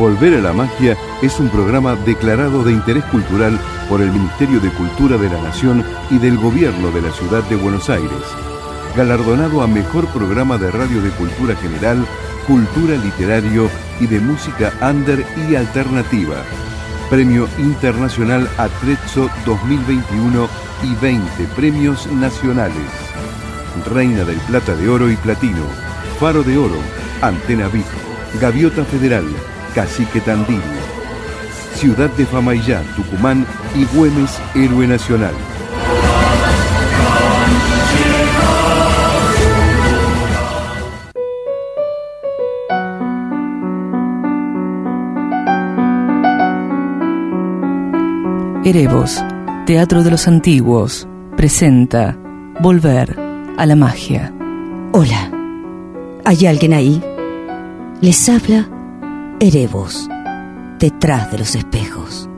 Volver a la Magia es un programa declarado de interés cultural por el Ministerio de Cultura de la Nación y del Gobierno de la Ciudad de Buenos Aires. Galardonado a Mejor Programa de Radio de Cultura General, Cultura Literario y de Música Under y Alternativa. Premio Internacional Atrezzo 2021 y 20 premios nacionales. Reina del Plata de Oro y Platino, Faro de Oro, Antena VIP, Gaviota Federal, Cacique Tandil, Ciudad de Famaillá, Tucumán y Güemes, Héroe Nacional. Erebos, Teatro de los Antiguos, presenta Volver a la Magia. Hola, ¿hay alguien ahí? Les habla Erebos, detrás de los espejos.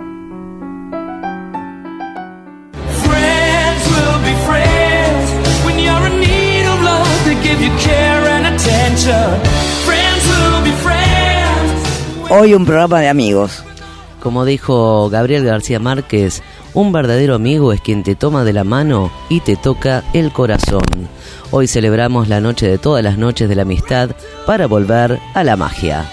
Friends will be friends when you're in need of love to give you care and attention. Friends will be friends. Hoy un programa de amigos. Como dijo Gabriel García Márquez, un verdadero amigo es quien te toma de la mano y te toca el corazón. Hoy celebramos la noche de todas las noches de la amistad para volver a la magia.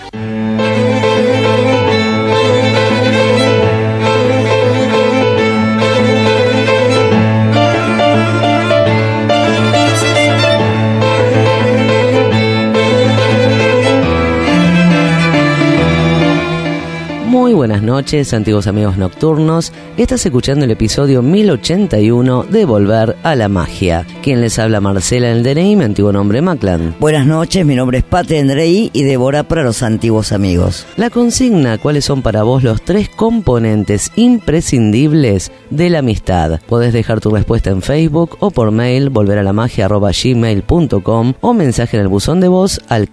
Muy buenas noches, antiguos amigos nocturnos. Estás escuchando el episodio 1081 de Volver a la Magia. Quien les habla, Marcela en el DNI, mi antiguo nombre Maclan. Buenas noches, mi nombre es Pate Andrei y Débora para los antiguos amigos. La consigna: ¿cuáles son para vos los 3 componentes imprescindibles de la amistad? Podés dejar tu respuesta en Facebook o por mail, volveralamagia@gmail.com, o mensaje en el buzón de voz al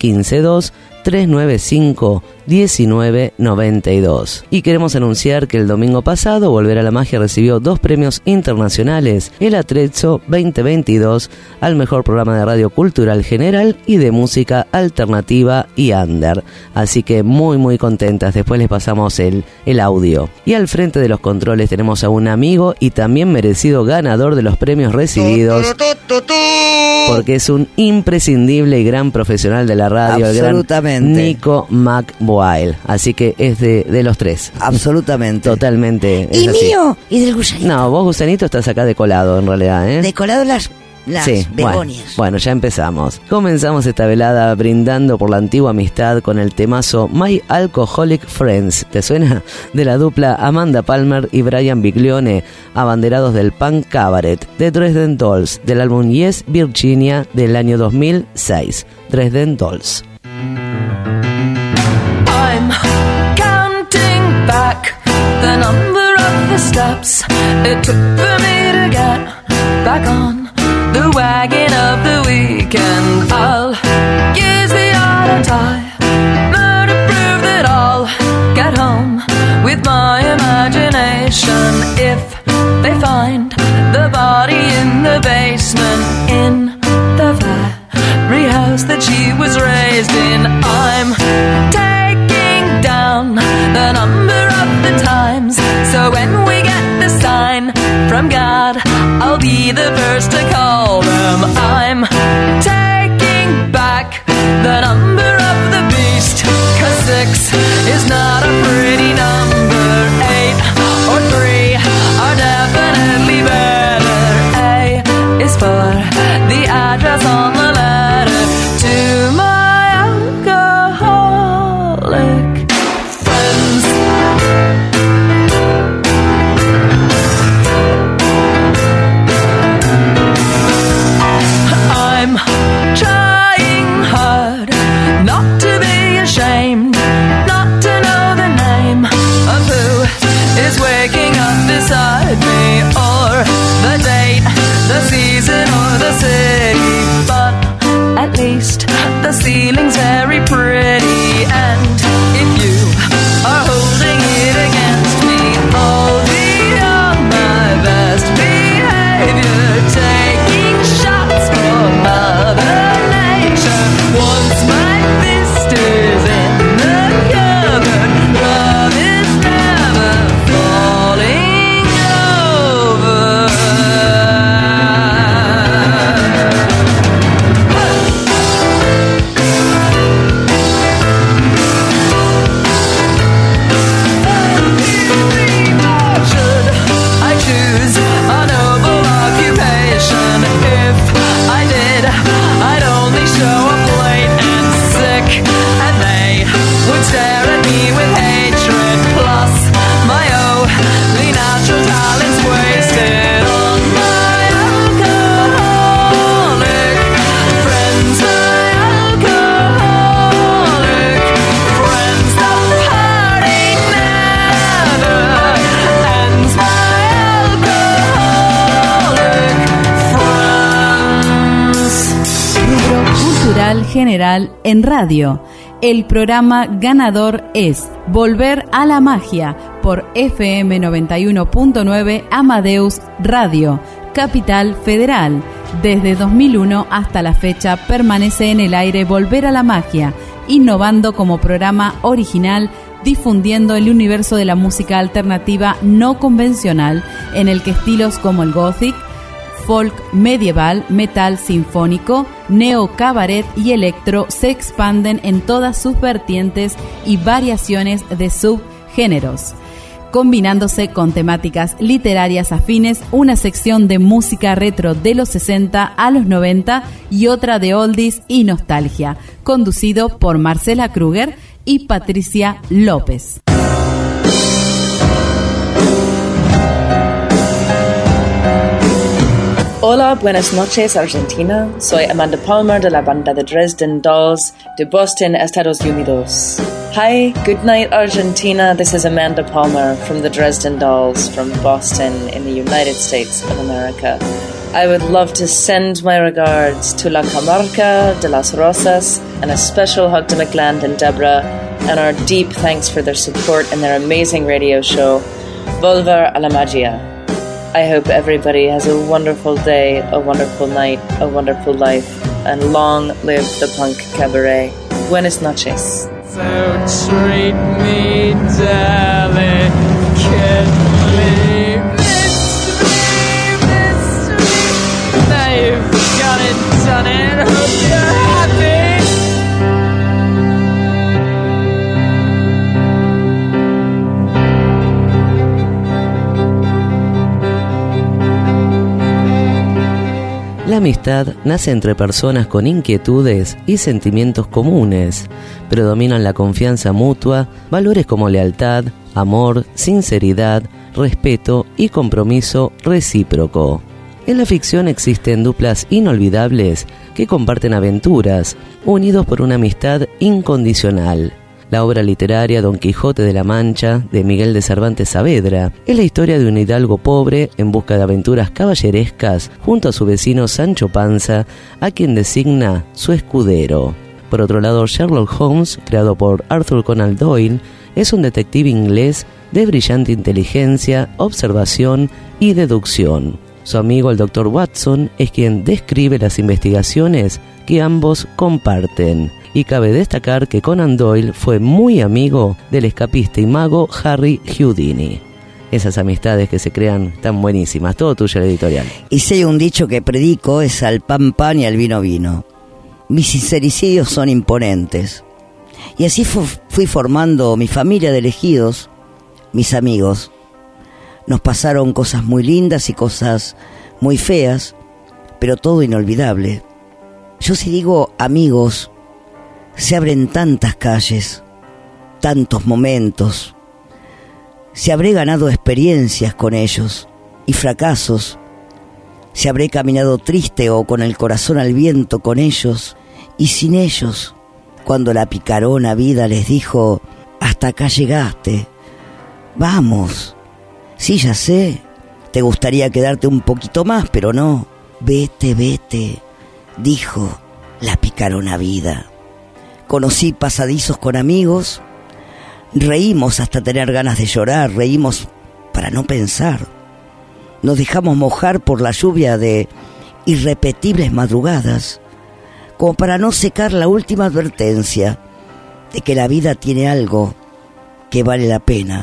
152-395-1992. Y queremos anunciar que el domingo pasado Volver a la Magia recibió 2 premios internacionales, el Atrezzo 2022 al mejor programa de radio cultural general y de música alternativa y under. Así que muy contentas. Después les pasamos el audio. Y al frente de los controles tenemos a un amigo y también merecido ganador de los premios recibidos, porque es un imprescindible y gran profesional de la radio, el gran Nico McBoyle. Así que es de los 3. Absolutamente. Totalmente. Y es así. mío, y del gusanito. No, vos, gusanito, estás acá de colado en realidad, ¿eh? De colado las sí, begonias. Bueno, ya empezamos. Comenzamos esta velada brindando por la antigua amistad con el temazo My Alcoholic Friends. ¿Te suena? De la dupla Amanda Palmer y Brian Biglione, abanderados del punk cabaret, de Dresden Dolls, del álbum Yes Virginia del año 2006. Dresden Dolls. I'm counting back the number of the steps it took for me to get back on the wagon of the weekend. I'll use the auto timer to prove that I'll get home with my imagination. If they find the body in the basement, in the very house that she was raised in, I'm taking down the number of the times, so when we get the sign from God, I'll be the first to call them. I'm taking back the number of the beast, 'cause 6 is not a pretty number. 8 or 3 are definitely better. A is for the address on the letter to my alcoholic friends. Cultural General en radio. El programa ganador es Volver a la Magia por FM 91.9 Amadeus Radio, Capital Federal. Desde 2001 hasta la fecha permanece en el aire Volver a la Magia, innovando como programa original, difundiendo el universo de la música alternativa no convencional, en el que estilos como el gothic, folk medieval, metal sinfónico, neo cabaret y electro se expanden en todas sus vertientes y variaciones de subgéneros, combinándose con temáticas literarias afines, una sección de música retro de los 60 a los 90 y otra de oldies y nostalgia, conducido por Marcela Kruger y Patricia López. Hola, buenas noches Argentina. Soy Amanda Palmer de la banda de Dresden Dolls de Boston, Estados Unidos. Hi, good night Argentina. This is Amanda Palmer from the Dresden Dolls from Boston in the United States of America. I would love to send my regards to La Camarca de las Rosas and a special hug to McLand and Deborah, and our deep thanks for their support in their amazing radio show, Volver a la Magia. I hope everybody has a wonderful day, a wonderful night, a wonderful life, and long live the punk cabaret. Buenas noches. So treat me delicately. Mystery. Now you've got it done it. Hope you're happy. La amistad nace entre personas con inquietudes y sentimientos comunes. Predominan la confianza mutua, valores como lealtad, amor, sinceridad, respeto y compromiso recíproco. En la ficción existen duplas inolvidables que comparten aventuras, unidos por una amistad incondicional. La obra literaria Don Quijote de la Mancha, de Miguel de Cervantes Saavedra, es la historia de un hidalgo pobre en busca de aventuras caballerescas junto a su vecino Sancho Panza, a quien designa su escudero. Por otro lado, Sherlock Holmes, creado por Arthur Conan Doyle, es un detective inglés de brillante inteligencia, observación y deducción. Su amigo el Dr. Watson es quien describe las investigaciones que ambos comparten. Y cabe destacar que Conan Doyle fue muy amigo del escapista y mago Harry Houdini. Esas amistades que se crean tan buenísimas. Todo tuyo, el editorial. Y si hay un dicho que predico es al pan pan y al vino vino. Mis sincericidios son imponentes. Y así fui formando mi familia de elegidos, mis amigos. Nos pasaron cosas muy lindas y cosas muy feas, pero todo inolvidable. Yo si digo amigos, se abren tantas calles, tantos momentos. Se habré ganado experiencias con ellos y fracasos. Se habré caminado triste o con el corazón al viento con ellos y sin ellos. Cuando la picarona vida les dijo, hasta acá llegaste, vamos. Sí, ya sé, te gustaría quedarte un poquito más, pero no. Vete, vete, dijo la picarona vida. Conocí pasadizos con amigos, reímos hasta tener ganas de llorar, reímos para no pensar. Nos dejamos mojar por la lluvia de irrepetibles madrugadas, como para no secar la última advertencia de que la vida tiene algo que vale la pena.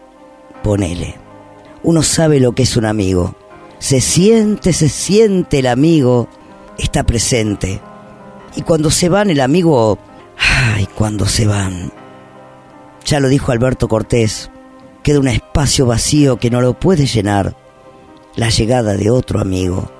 Ponele. Uno sabe lo que es un amigo. Se siente el amigo, está presente. Y cuando se van el amigo... Ay, cuando se van. Ya lo dijo Alberto Cortés, queda un espacio vacío que no lo puede llenar la llegada de otro amigo.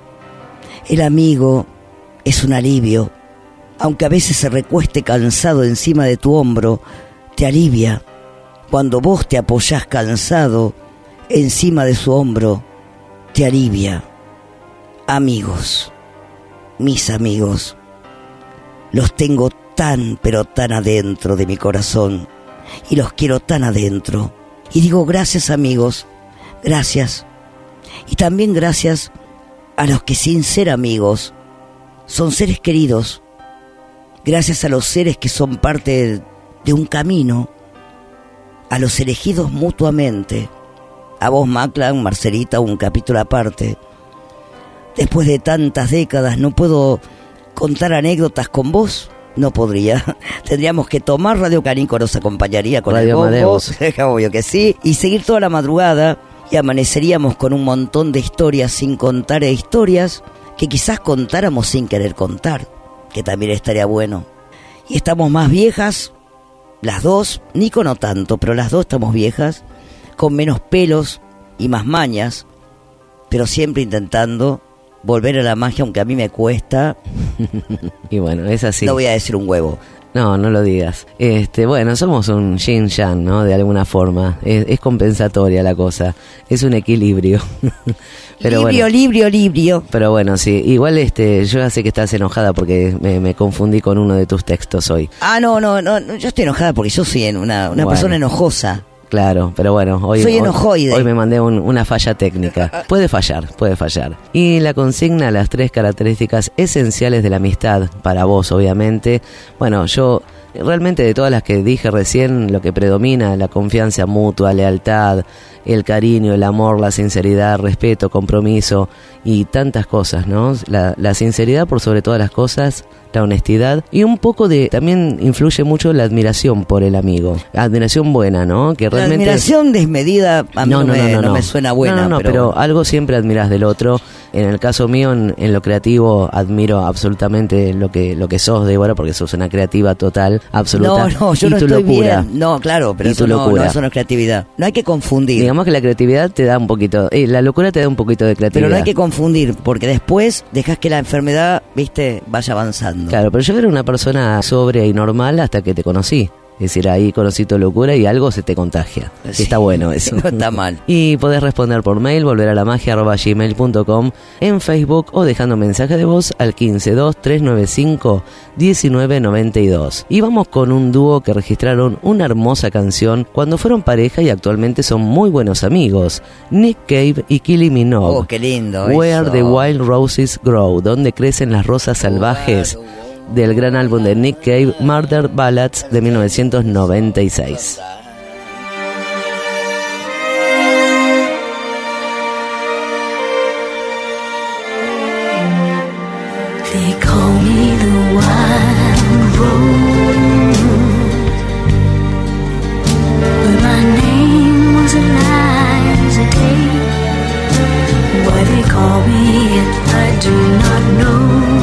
El amigo es un alivio, aunque a veces se recueste cansado encima de tu hombro, te alivia. Cuando vos te apoyás cansado encima de su hombro, te alivia. Amigos, mis amigos, los tengo tan, pero tan adentro de mi corazón, y los quiero tan adentro. Y digo gracias, amigos, gracias. Y también gracias a los que sin ser amigos son seres queridos, gracias a los seres que son parte de un camino, a los elegidos mutuamente, a vos, Maclan, Marcelita, un capítulo aparte. Después de tantas décadas no puedo contar anécdotas con vos, no podría. Tendríamos que tomar Radio Caníco, nos acompañaría con Radio el bombo, Amadeus. obvio que sí, y seguir toda la madrugada, y amaneceríamos con un montón de historias sin contar, e historias que quizás contáramos sin querer contar, que también estaría bueno. Y estamos más viejas, las dos, Nico no tanto, pero las dos estamos viejas, con menos pelos y más mañas, pero siempre intentando volver a la magia, aunque a mí me cuesta. Y bueno, es así. No voy a decir un huevo. No lo digas. Bueno, somos un yin yang, ¿no? De alguna forma. Es compensatoria la cosa. Es un equilibrio. Pero librio. Pero bueno, sí. Igual yo ya sé que estás enojada porque me confundí con uno de tus textos hoy. No. Yo estoy enojada porque yo soy una persona enojosa. Claro, pero bueno, soy enojoide. Hoy me mandé una falla técnica. Puede fallar. Y la consigna, las 3 características esenciales de la amistad, para vos, obviamente. Bueno, yo realmente de todas las que dije recién, lo que predomina, la confianza mutua, lealtad, el cariño, el amor, la sinceridad, respeto, compromiso y tantas cosas, ¿no? La sinceridad por sobre todas las cosas, la honestidad y un poco también influye mucho la admiración por el amigo. Admiración buena, ¿no? Que realmente la admiración desmedida a mí no me suena buena. Pero algo siempre admirás del otro. En el caso mío, en lo creativo, admiro absolutamente lo que sos, Débora, porque sos una creativa total, absoluta. Yo no tu estoy locura. bien. No, claro, pero Y eso tu locura. eso no es creatividad. No hay que confundir. Digamos que la creatividad te da un poquito, la locura te da un poquito de creatividad. Pero no hay que confundir, porque después dejas que la enfermedad, vaya avanzando. Claro, pero yo era una persona sobria y normal hasta que te conocí. Es decir, ahí conocí tu locura y algo se te contagia. Sí, está bueno eso. No está mal. Y podés responder por mail, volveralamagia@gmail.com, en Facebook o dejando mensaje de voz al 152-395-1992. Y vamos con un dúo que registraron una hermosa canción cuando fueron pareja y actualmente son muy buenos amigos. Nick Cave y Kylie Minogue. Oh, qué lindo. Where eso. the Wild Roses Grow, donde crecen las rosas salvajes. Del gran álbum de Nick Cave, Murder Ballads, de 1996. They call me the wild rose, but my name was Eliza Day. Why they call me it, I do not know.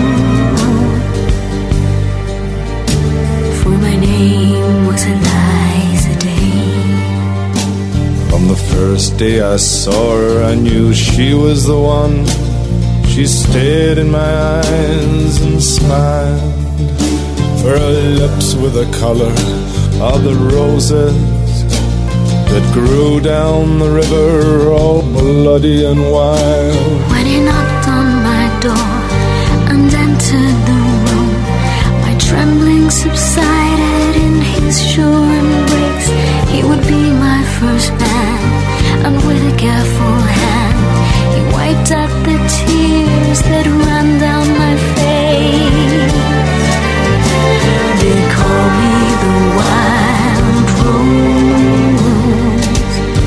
My name was Eliza Day. On the first day I saw her, I knew she was the one. She stared in my eyes and smiled. For her lips were the color of the roses that grew down the river, all bloody and wild. When he knocked on my door and entered the room, my trembling subsided in his sure embrace. He would be my first man, and with a careful hand he wiped out the tears that ran down my face. They call me the wild rose,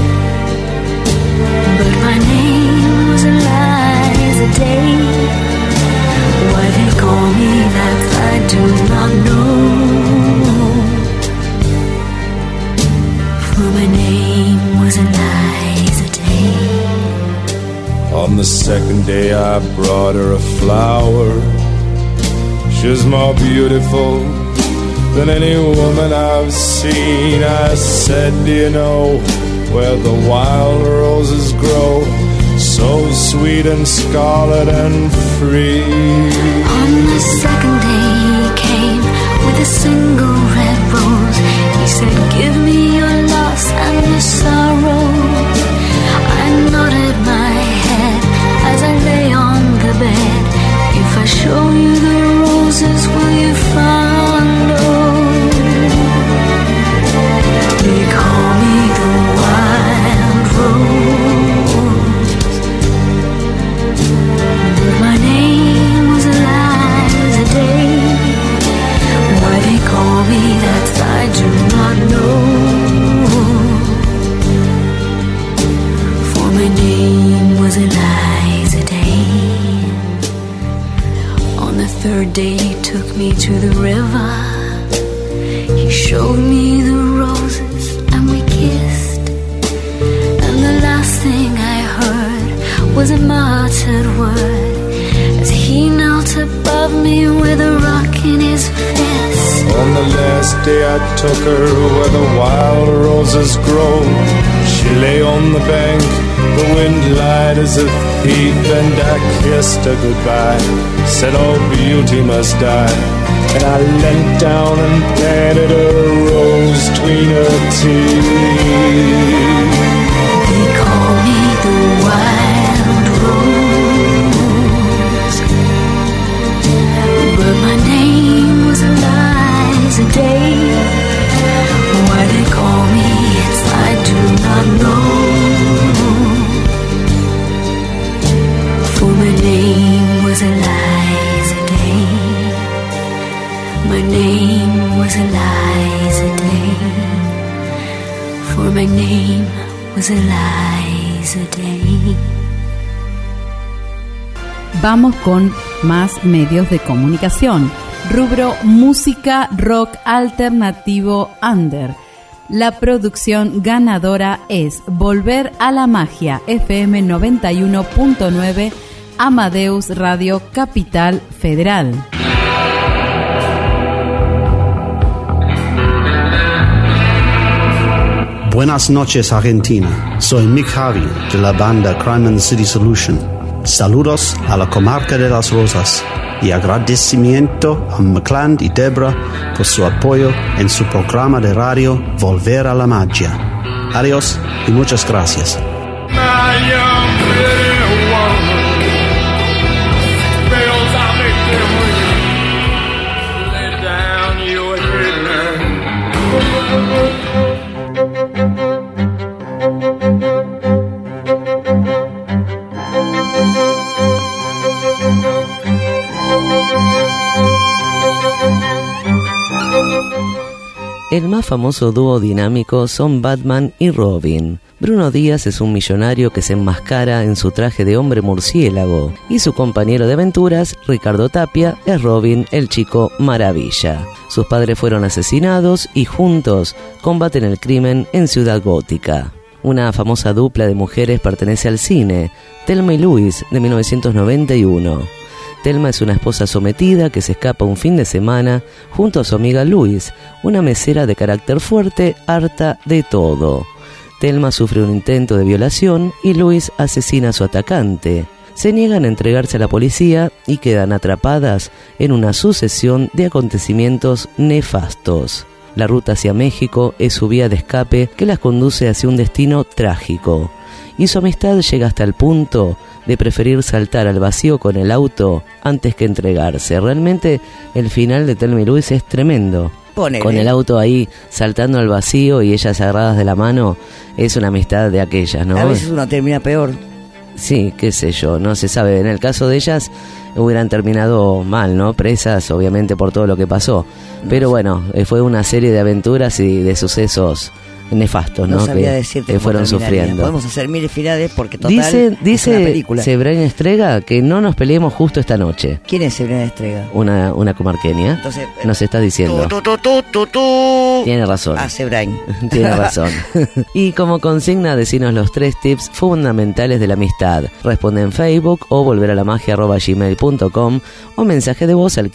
but my name was Eliza Day. Why they call me that I do not know, for my name was Eliza Day. On the second day I brought her a flower. She was more beautiful than any woman I've seen. I said, do you know where the wild roses grow? So sweet and scarlet and free. On the second day he came with a single red rose. He said, give me your loss and your sorrow. I nodded my head as I lay on the bed. If I show you the roses, will you follow? They call me the wild rose, but my name was Eliza Day. day he took me to the river. He showed me the roses and we kissed. And the last thing I heard was a muttered word as he knelt above me with a rock in his fist. On the last day I took her where the wild roses grow. She lay on the bank, the wind lied as a thief, and I kissed her goodbye, said all beauty must die. And I leant down and planted a rose between her teeth. They call me the wild rose, but my name was Eliza Day. Why they call me, I do not know. For my name was Eliza Day. My name was Eliza Day. For my name was Eliza Day. Vamos con más medios de comunicación. Rubro música rock alternativo under. La producción ganadora es Volver a la Magia, FM 91.9, Amadeus Radio, Capital Federal. Buenas noches, Argentina. Soy Mick Harvey de la banda Crime and City Solution. Saludos a la comarca de Las Rosas y agradecimiento a McCland y Debra por su apoyo en su programa de radio Volver a la Magia. Adiós y muchas gracias. El más famoso dúo dinámico son Batman y Robin. Bruno Díaz es un millonario que se enmascara en su traje de hombre murciélago y su compañero de aventuras, Ricardo Tapia, es Robin, el chico maravilla. Sus padres fueron asesinados y juntos combaten el crimen en Ciudad Gótica. Una famosa dupla de mujeres pertenece al cine, Thelma y Louise, de 1991. Thelma es una esposa sometida que se escapa un fin de semana junto a su amiga Louise, una mesera de carácter fuerte, harta de todo. Thelma sufre un intento de violación y Louise asesina a su atacante. Se niegan a entregarse a la policía y quedan atrapadas en una sucesión de acontecimientos nefastos. La ruta hacia México es su vía de escape que las conduce hacia un destino trágico. Y su amistad llega hasta el punto de preferir saltar al vacío con el auto antes que entregarse. Realmente el final de Thelma y Louise es tremendo. Ponele. Con el auto ahí saltando al vacío y ellas agarradas de la mano, es una amistad de aquellas, ¿no? A veces uno termina peor. Sí, qué sé yo, no se sabe. En el caso de ellas hubieran terminado mal, ¿no? Presas, obviamente, por todo lo que pasó. Pero bueno, fue una serie de aventuras y de sucesos nefastos, ¿no? No sabía decirte que fueron sufriendo. Podemos hacer miles finales porque total dice es una película. Sebrén Estrega que no nos peleemos justo esta noche. ¿Quién es Sebrén Estrega? Una comarqueña. Entonces, nos está diciendo. Tiene razón. Sebrén. Tiene razón. Y como consigna, decinos los 3 tips fundamentales de la amistad. Responde en Facebook o volveralamagia@gmail.com o mensaje de voz al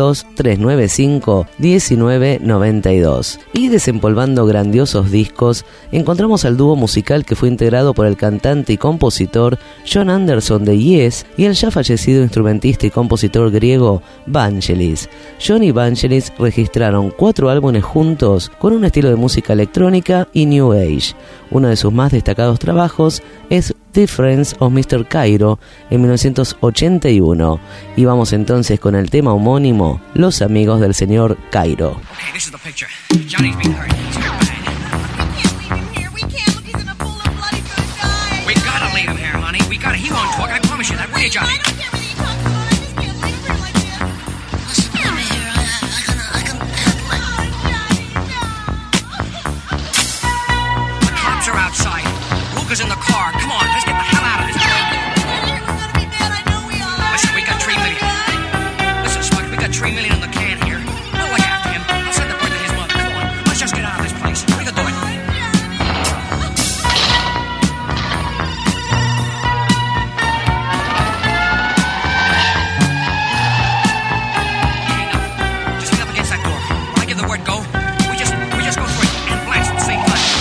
152-395-1992. Y desempolvando grandiosos discos, encontramos al dúo musical que fue integrado por el cantante y compositor John Anderson de Yes y el ya fallecido instrumentista y compositor griego Vangelis. John y Vangelis registraron 4 álbumes juntos con un estilo de música electrónica y New Age. Uno de sus más destacados trabajos es The Friends of Mr. Cairo en 1981. Y vamos entonces con el tema homónimo, Los Amigos del Señor Cairo. Okay, this is the picture. Johnny's being hurt. We gotta leave him here, honey. We gotta. He won't talk. I promise you that. Will you, Johnny? Listen, come here. I can handle it. The cops are outside. Luca's in the car. Come on, let's get the hell out of this. Listen, we got tree video. Listen, Smug, we got million in the can here. We'll look after him. I'll send the word to his mother. Come on, let's just get out of this place. We can do it. Just get up against that door. When I give the word go, we just go through it and blast at the same time.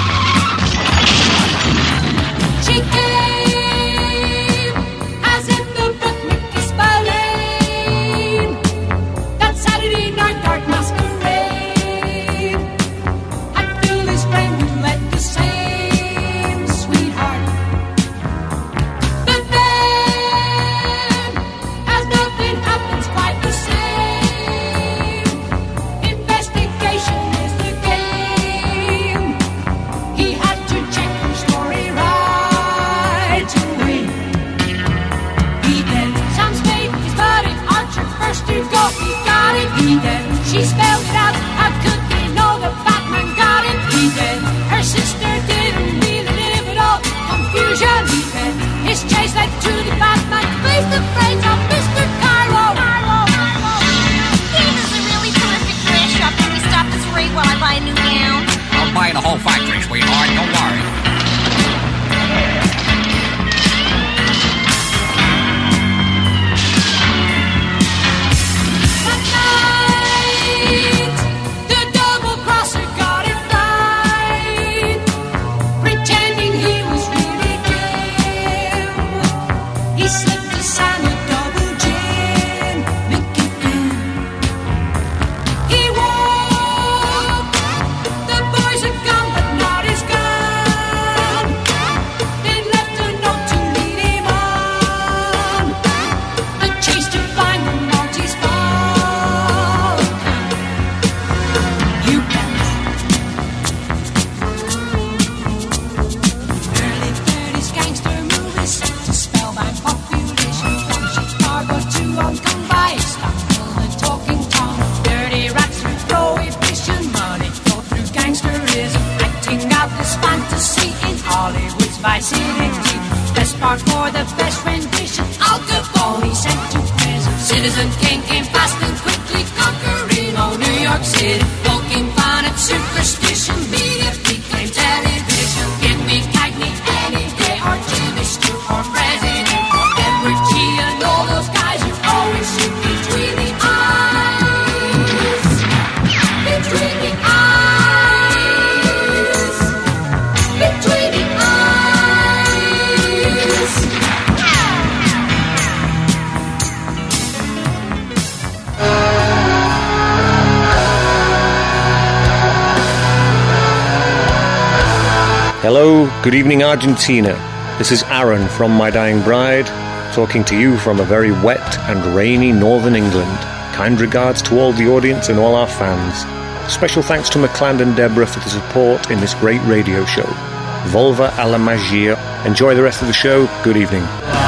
She came as in the Mickey's ballet. That Saturday night dark masquerade had filled his brain with led the same sweetheart. But then, as nothing happens quite the same, investigation is the game. He had to check her story right away. He did. Some spade, his buddy Archer first to go. He got it. He did. She spelled it out. How could they know the Batman got it? He did. Her sister didn't really live at all. Confusion. He did. His chase led to the Batman. Face the face of Mr. Cairo. This is a really terrific dress shop. Can we stop this raid while I buy a new gown? I'll buy the whole factory, sweetheart. Don't worry. That night, the double crosser got it right, pretending he was really Jim. He slipped to Sam a double gin, Mickey Finn. He walked, the boys had gone, but not his gun. They left a note to lead him on, the chase to find the Maltese Falcon. You bet. Early 30s gangster movies set to spellbound population from Chicago to Hong Kong by Stockville and Talking Tom. Dirty rats with prohibition, money flow through gangsterism, acting out this fantasy in Hollywood's vicinity. Best part for the best rendition. Al Capone he sent to prison. Citizen King came fast and quickly conquering all New York City. Poking fun at superstition, media became television. Give me Cagney any day, or Jimmy Stewart for president, or Edward G and all those guys who always shoot between the eyes. Between the eyes. Between the eyes. Hello, good evening Argentina. This is Aaron from My Dying Bride, talking to you from a very wet and rainy northern England. Kind regards to all the audience and all our fans. Special thanks to McCland and Deborah for the support in this great radio show. Volva alla magia. Enjoy the rest of the show. Good evening.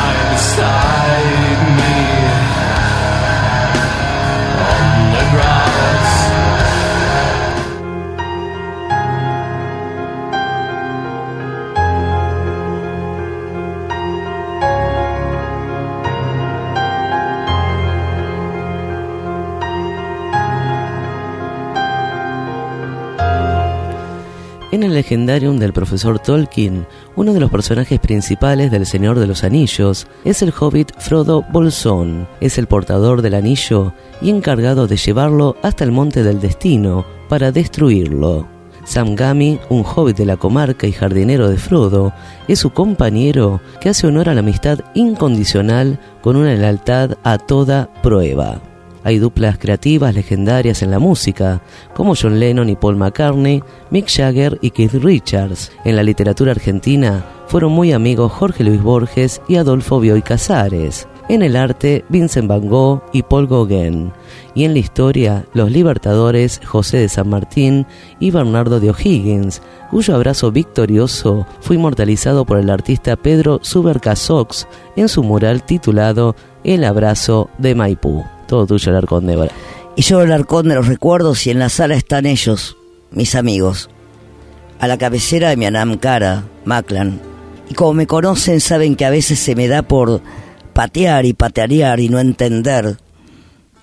En el Legendarium del profesor Tolkien, uno de los personajes principales del Señor de los Anillos es el hobbit Frodo Bolsón. Es el portador del anillo y encargado de llevarlo hasta el Monte del Destino para destruirlo. Sam Gamgee, un hobbit de la comarca y jardinero de Frodo, es su compañero que hace honor a la amistad incondicional con una lealtad a toda prueba. Hay duplas creativas legendarias en la música, como John Lennon y Paul McCartney, Mick Jagger y Keith Richards. En la literatura argentina fueron muy amigos Jorge Luis Borges y Adolfo Bioy Casares. En el arte, Vincent van Gogh y Paul Gauguin. Y en la historia, los libertadores José de San Martín y Bernardo de O'Higgins, cuyo abrazo victorioso fue inmortalizado por el artista Pedro Subercasox en su mural titulado El abrazo de Maipú. Todo tuyo, Alarcón, Débora. Y yo, el Alarcón de los recuerdos, y en la sala están ellos, mis amigos. A la cabecera de mi Anam Cara, Maclan. Y como me conocen, saben que a veces se me da por patear y patearear y no entender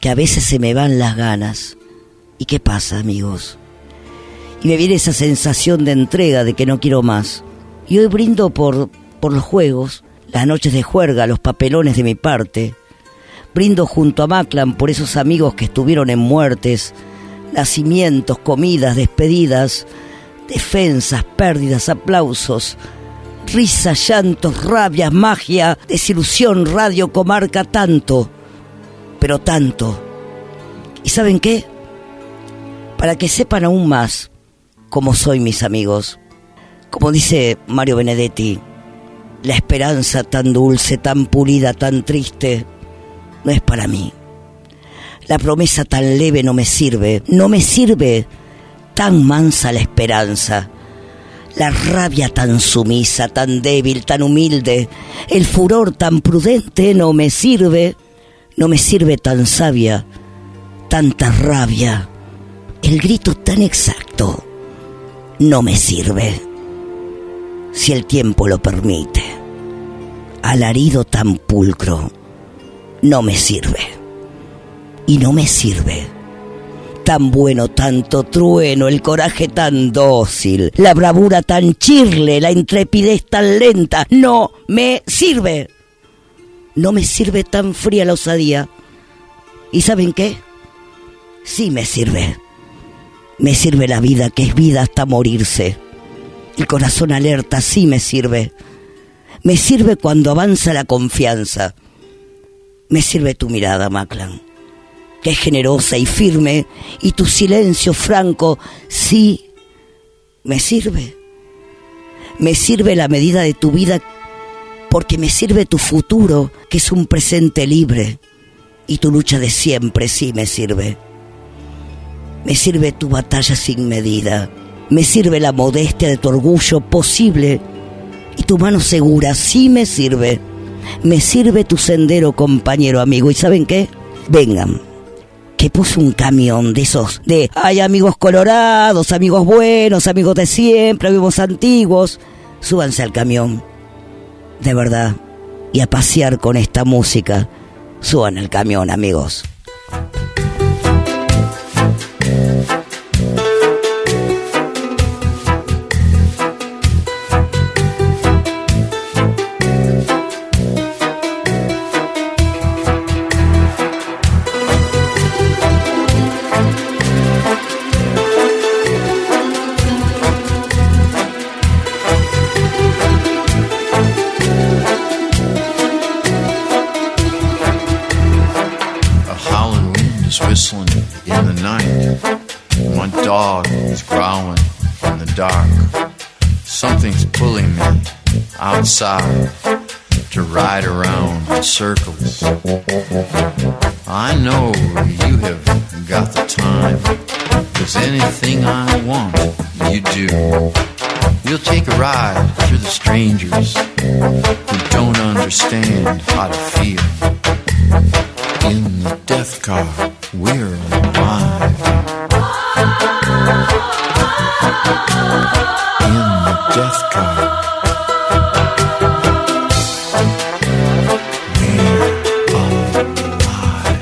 que a veces se me van las ganas. ¿Y qué pasa, amigos? Y me viene esa sensación de entrega, de que no quiero más. Y hoy brindo por los juegos, las noches de juerga, los papelones de mi parte. Brindo junto a Maclan por esos amigos que estuvieron en muertes, nacimientos, comidas, despedidas, defensas, pérdidas, aplausos, risas, llantos, rabias, magia, desilusión, Radio Comarca, tanto, pero tanto. ¿Y saben qué? Para que sepan aún más cómo soy, mis amigos, como dice Mario Benedetti, la esperanza tan dulce, tan pulida, tan triste, no es para mí. La promesa tan leve no me sirve tan mansa la esperanza. La rabia tan sumisa, tan débil, tan humilde, el furor tan prudente no me sirve tan sabia, tanta rabia, el grito tan exacto no me sirve, si el tiempo lo permite, alarido tan pulcro no me sirve, y no me sirve tan bueno, tanto trueno, el coraje tan dócil, la bravura tan chirle, la intrepidez tan lenta, no me sirve tan fría la osadía. ¿Y saben qué? Sí me sirve la vida, que es vida hasta morirse, el corazón alerta, sí me sirve cuando avanza la confianza. Me sirve tu mirada, Maclan, que es generosa y firme, y tu silencio franco, sí, me sirve la medida de tu vida, porque me sirve tu futuro, que es un presente libre, y tu lucha de siempre, sí me sirve tu batalla sin medida, me sirve la modestia de tu orgullo posible, y tu mano segura, sí me sirve tu sendero, compañero, amigo. ¿Y saben qué? Vengan, que puse un camión de esos, hay amigos colorados, amigos buenos, amigos de siempre, amigos antiguos. Súbanse al camión, de verdad, y a pasear con esta música. Suban al camión, amigos. Whistling in the night. My dog is growling in the dark. Something's pulling me outside to ride around in circles. I know you have got the time, 'cause anything I want, you do. You'll take a ride through the strangers who don't understand how to feel. In the death car, we're alive. In the death car, we're alive.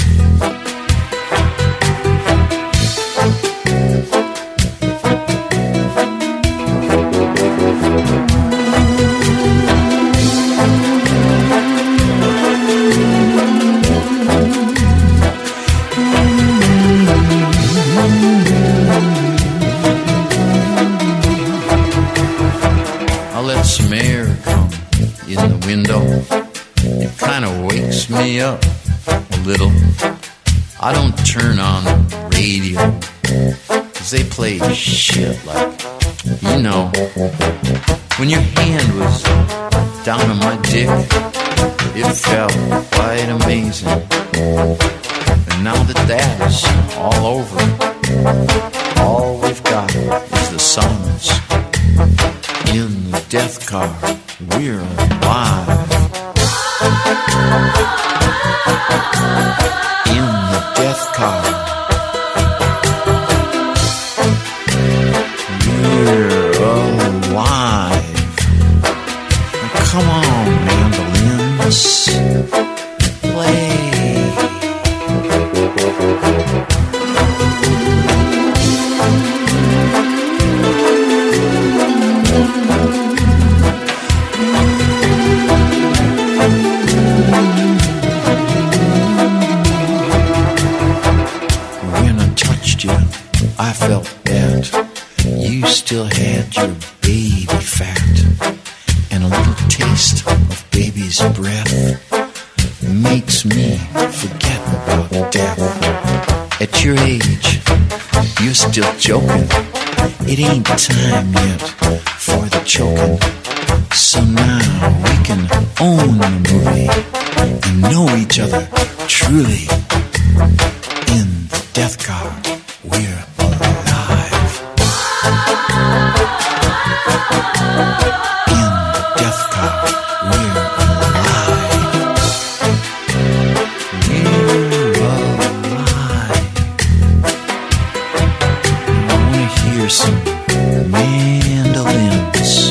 Some air come in the window. It kind of wakes me up a little. I don't turn on the radio, 'cause they play shit like, you know, when your hand was down on my dick, it felt quite amazing. And now that is all over, all we've got is the silence. In the death car, we're alive. In the death car, we're alive. Now come on, mandolins, play. I felt that you still had your baby fat, and a little taste of baby's breath makes me forget about death. At your age, you're still joking. It ain't time yet for the choking. So now we can own the movie and know each other truly. In the death car, we're alive. In the death car, we're alive. We're alive. I wanna hear some mandolins.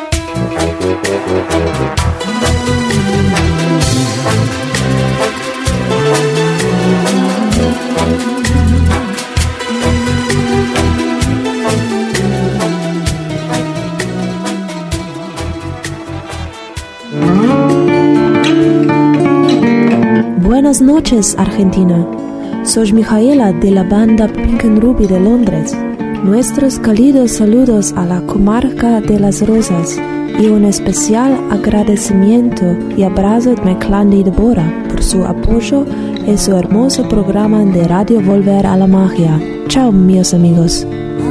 Buenas noches, Argentina. Soy Mijaela de la banda Pink and Ruby de Londres. Nuestros cálidos saludos a la comarca de las Rosas y un especial agradecimiento y abrazo de mi clan de Débora por su apoyo en su hermoso programa de radio Volver a la Magia. Chao, mis amigos.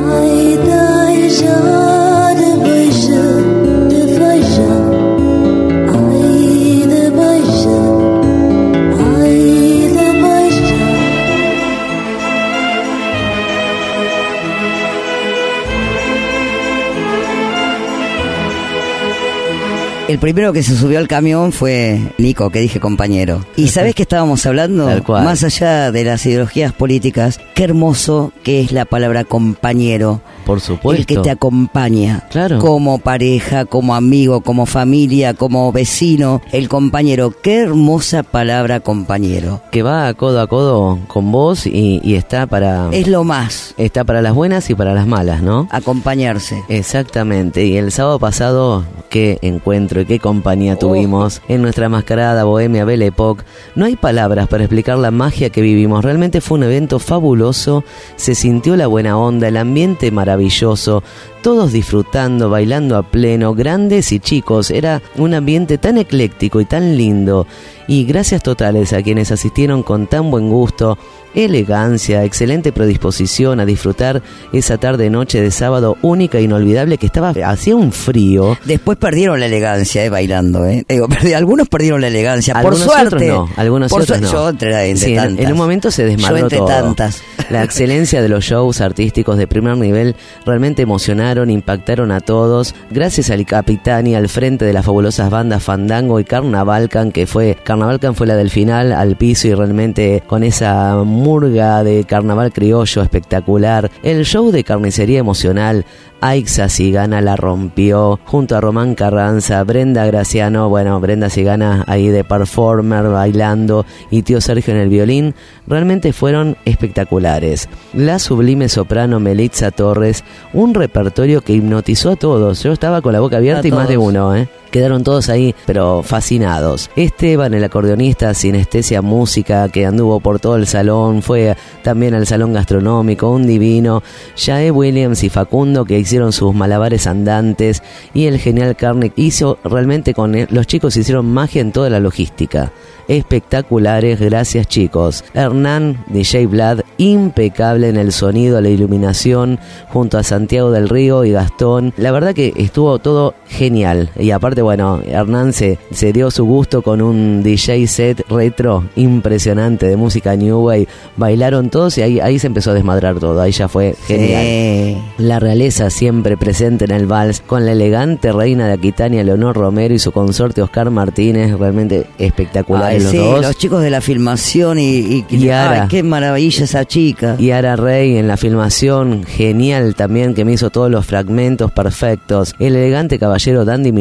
El primero que se subió al camión fue Nico, que dije compañero. Y ¿sabés qué estábamos hablando? Tal cual. Más allá de las ideologías políticas, qué hermoso que es la palabra compañero. Por supuesto. El que te acompaña. Claro. Como pareja, como amigo, como familia, como vecino. El compañero. Qué hermosa palabra compañero. Que va a codo con vos y está para... Es lo más. Está para las buenas y para las malas, ¿no? Acompañarse. Exactamente. Y el sábado pasado, qué encuentro y qué compañía tuvimos en nuestra mascarada bohemia Belle Époque. No hay palabras para explicar la magia que vivimos. Realmente fue un evento fabuloso. Se sintió la buena onda, el ambiente maravilloso. Todos disfrutando, bailando a pleno, grandes y chicos. Era un ambiente tan ecléctico y tan lindo. Y gracias totales a quienes asistieron con tan buen gusto, elegancia, excelente predisposición a disfrutar esa tarde-noche de sábado única e inolvidable que hacía un frío. Después perdieron la elegancia bailando. Algunos perdieron la elegancia, algunos por suerte. Otros no, algunos por otros no. Yo entre tantas. En un momento se desmadró yo entre todo. Tantas. La excelencia de los shows artísticos de primer nivel realmente emocionaron, impactaron a todos. Gracias al capitán y al frente de las fabulosas bandas Fandango y Carnavalcan, Carnavalcan fue la del final al piso y realmente con esa murga de carnaval criollo espectacular. El show de carnicería emocional, Aixa Cigana la rompió junto a Román Carranza, Brenda Graciano, Brenda Cigana ahí de performer bailando y tío Sergio en el violín, realmente fueron espectaculares. La sublime soprano Melitza Torres, un repertorio que hipnotizó a todos. Yo estaba con la boca abierta y más de uno, Quedaron todos ahí, pero fascinados. Esteban, el acordeonista Sinestesia Música, que anduvo por todo el salón, fue también al salón gastronómico, un divino. Jae Williams y Facundo, que hicieron sus malabares andantes, y el genial Carnic hizo realmente los chicos hicieron magia en toda la logística. Espectaculares, gracias chicos. Hernán, DJ Vlad, impecable en el sonido, la iluminación, junto a Santiago del Río y Gastón. La verdad que estuvo todo genial. Y aparte, Hernán se dio su gusto con un DJ set retro impresionante de música New Wave. Bailaron todos y ahí se empezó a desmadrar todo. Ahí ya fue genial. Sí. La realeza siempre presente en el vals, con la elegante reina de Aquitania, Leonor Romero, y su consorte Oscar Martínez, realmente espectaculares los dos. Los chicos de la filmación y Ara, qué maravilla esa chica. Y Ara Rey en la filmación, genial también, que me hizo todos los fragmentos perfectos. El elegante caballero Dandy Millennial,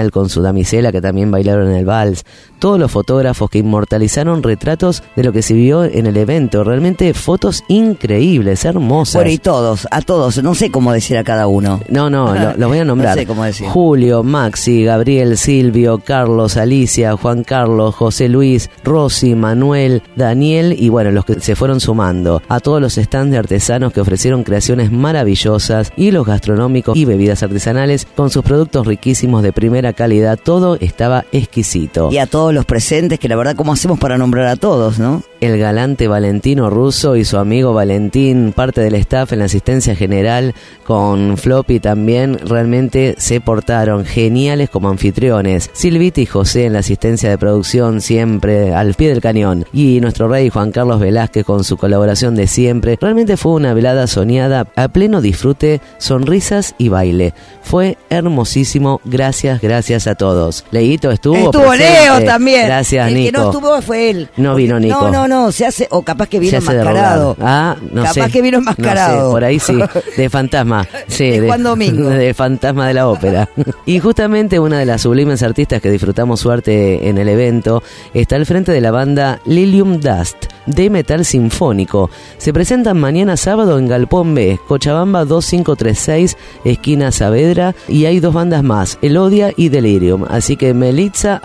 Vidal con su damisela, que también bailaron en el vals, todos los fotógrafos que inmortalizaron retratos de lo que se vio en el evento, realmente fotos increíbles, hermosas. Bueno, y a todos, no sé cómo decir a cada uno. No, los voy a nombrar. No sé cómo decir. Julio, Maxi, Gabriel, Silvio, Carlos, Alicia, Juan Carlos, José Luis, Rosy, Manuel, Daniel y bueno, los que se fueron sumando. A todos los stands de artesanos que ofrecieron creaciones maravillosas y los gastronómicos y bebidas artesanales con sus productos riquísimos de primera calidad, todo estaba exquisito. Y a todos los presentes, que la verdad, ¿cómo hacemos para nombrar a todos, no? El galante Valentino Russo y su amigo Valentín, parte del staff en la asistencia general, con Floppy también, realmente se portaron geniales como anfitriones. Silvita y José en la asistencia de producción, siempre al pie del cañón. Y nuestro rey Juan Carlos Velázquez con su colaboración de siempre. Realmente fue una velada soñada, a pleno disfrute, sonrisas y baile. Fue hermosísimo, gracias a todos. Leito estuvo presente. Leo también. Gracias, Nico. El que no estuvo fue él. No vino Nico. No, se hace, o capaz que vino se hace enmascarado. No sé. Capaz que vino enmascarado. No sé, por ahí sí, de fantasma. Sí, de Juan Domingo. De fantasma de la ópera. Y justamente una de las sublimes artistas que disfrutamos su arte en el evento está al frente de la banda Lilium Dust, de metal sinfónico. Se presentan mañana sábado en Galpón B, Cochabamba 2536, esquina Saavedra, y hay dos bandas más, Elodia y Delirium. Así que Melitza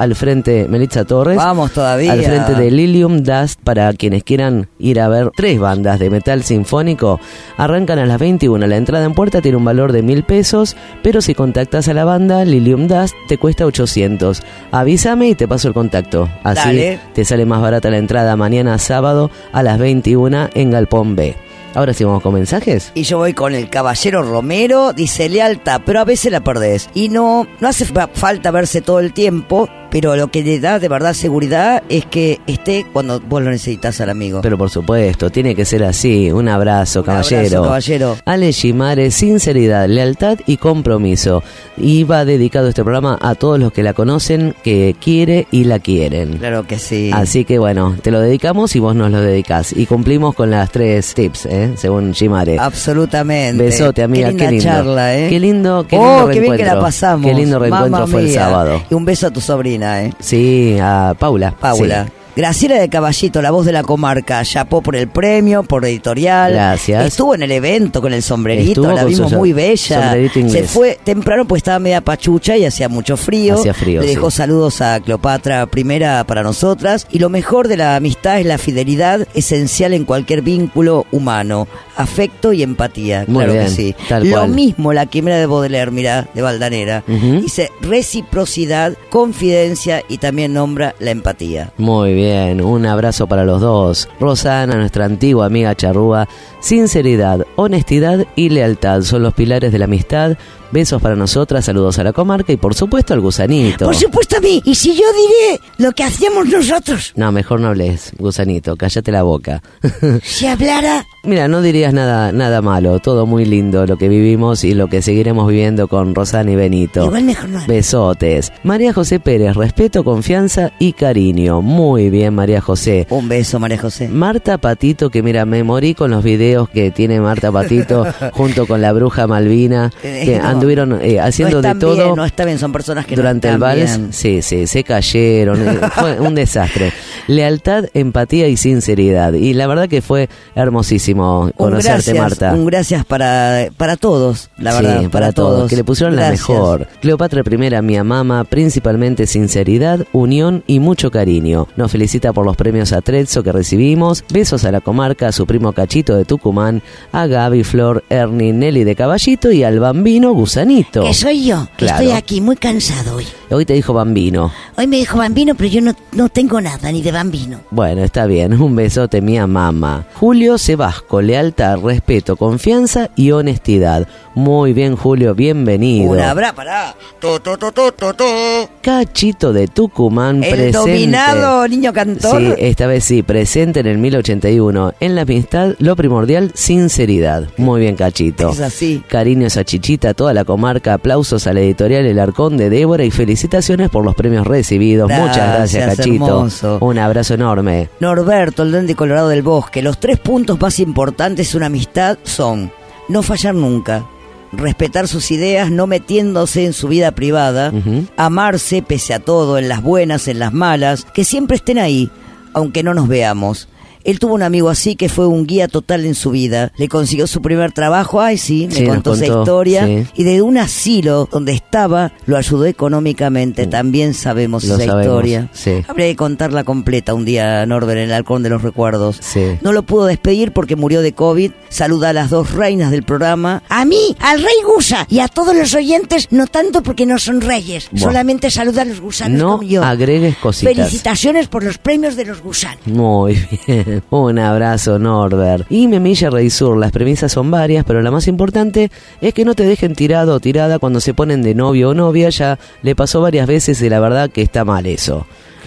Torres, vamos todavía, al frente de Lilium Dust, para quienes quieran ir a ver 3 bandas de metal sinfónico. Arrancan a las 21, la entrada en puerta tiene un valor de 1.000 pesos, pero si contactas a la banda Lilium Dust te cuesta 800. Avísame y te paso el contacto, así Dale. Te sale más barata la entrada mañana sábado a las 21 en Galpón B. Ahora sí vamos con mensajes. Y yo voy con el Caballero Romero, dice lealtad, pero a veces la perdés. Y no hace falta verse todo el tiempo, pero lo que le da de verdad seguridad es que esté cuando vos lo necesitas al amigo. Pero por supuesto, tiene que ser así. Un abrazo, caballero. Ale Shimare, sinceridad, lealtad y compromiso. Y va dedicado este programa a todos los que la conocen, que quiere y la quieren. Claro que sí. Así que bueno, te lo dedicamos y vos nos lo dedicás. Y cumplimos con las 3 tips, según Shimare. Absolutamente. Besote, amiga. Qué linda lindo. charla, Qué lindo qué bien que la pasamos. Qué lindo reencuentro fue el sábado. Y un beso a tu sobrina, Sí, a Paula. Sí. Graciela de Caballito, la voz de la comarca, chapó por el premio, por editorial. Gracias. Estuvo en el evento con el sombrerito, la vimos muy bella. Se fue temprano pues estaba media pachucha y hacía mucho frío. Le dejó saludos a Cleopatra primera para nosotras. Y lo mejor de la amistad es la fidelidad, esencial en cualquier vínculo humano. Afecto y empatía, muy claro bien, que sí. Tal lo cual. Mismo la quimera de Baudelaire, mirá, de Valdanera. Dice reciprocidad, confidencia y también nombra la empatía. Muy bien, un abrazo para los dos. Rosana, nuestra antigua amiga charrúa, sinceridad, honestidad y lealtad son los pilares de la amistad. Besos para nosotras, saludos a la comarca y por supuesto al gusanito. Por supuesto a mí, y si yo diré lo que hacíamos nosotros. No, mejor no hables, gusanito, cállate la boca. Si hablara... Mira, no dirías nada malo, todo muy lindo lo que vivimos y lo que seguiremos viviendo con Rosana y Benito. Igual mejor no. Besotes. María José Pérez, respeto, confianza y cariño. Muy bien, María José. Un beso, María José. Marta Patito, que mira, me morí con los videos que tiene Marta Patito junto con la bruja Malvina, que anduvieron haciendo de todo. Bien, no está bien, son personas que durante no están el vals. bien. Sí, se cayeron. Fue un desastre. Lealtad, empatía y sinceridad. Y la verdad que fue hermosísimo conocerte, Marta. Un gracias para todos, la verdad. Sí, para todos. Que le pusieron la mejor. Cleopatra I, mi mamá, principalmente sinceridad, unión y mucho cariño. Nos felicita por los premios Atrezzo que recibimos. Besos a la comarca, a su primo Cachito de Tucumán, a Gaby, Flor, Ernie, Nelly de Caballito y al bambino Gusanito. Que soy yo, que claro. Estoy aquí muy cansado hoy. Hoy te dijo bambino. Hoy me dijo bambino, pero yo no tengo nada, ni de bambino. Bueno, está bien. Un besote, mía mamá. Julio Sebasco, lealtad, respeto, confianza y honestidad. Muy bien, Julio, bienvenido. Un abrazo, pará. Cachito de Tucumán, el presente. dominado niño cantor. Sí, esta vez sí, presente en el 1081. En la amistad, lo primordial, sinceridad. Muy bien, Cachito. Es así. Cariños a Chichita, a toda la comarca, aplausos a la editorial El Arcón de Débora y felicitaciones por los premios recibidos. Muchas gracias, Cachito. Hermoso. Un abrazo enorme. Norberto, el duende colorado del bosque. Los 3 puntos más importantes de una amistad son no fallar nunca, respetar sus ideas, no metiéndose en su vida privada, amarse pese a todo, en las buenas, en las malas, que siempre estén ahí, aunque no nos veamos. Él tuvo un amigo así que fue un guía total en su vida. Le consiguió su primer trabajo, me contó esa historia. Sí. Y de un asilo donde estaba, lo ayudó económicamente. También sabemos esa historia. Sí. Habría que contarla completa un día, Norbert, en el Halcón de los Recuerdos. Sí. No lo pudo despedir porque murió de COVID. Saluda a las dos reinas del programa. A mí, al rey Gusa, y a todos los oyentes, no tanto porque no son reyes. Bueno. Solamente saluda a los gusanos como yo. No agregues cositas. Felicitaciones por los premios de los gusanos. Muy bien. Un abrazo, Norbert. Y Memilla Rey Sur, las premisas son varias, pero la más importante es que no te dejen tirado o tirada cuando se ponen de novio o novia. Ya le pasó varias veces y la verdad que está mal eso.